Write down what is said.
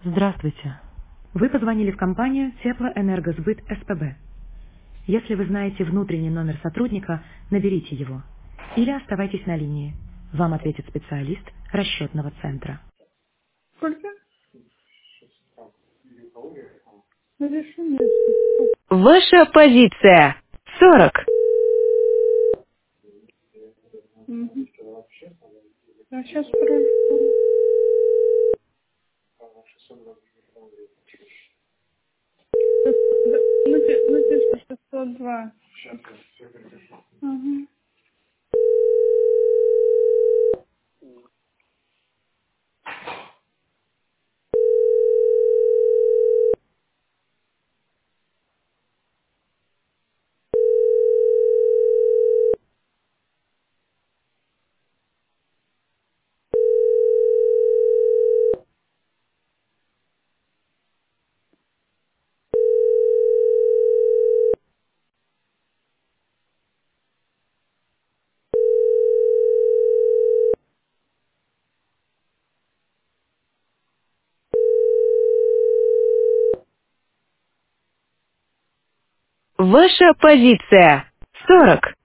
Здравствуйте. Вы позвонили в компанию Теплоэнергосбыт СПБ. Если вы знаете внутренний номер сотрудника, наберите его. Или оставайтесь на линии. Вам ответит специалист расчетного центра. Сколько? Разрешение. Ваша позиция 40. Угу. А сейчас прошу. Напишу 602. Угу. Ваша позиция 40.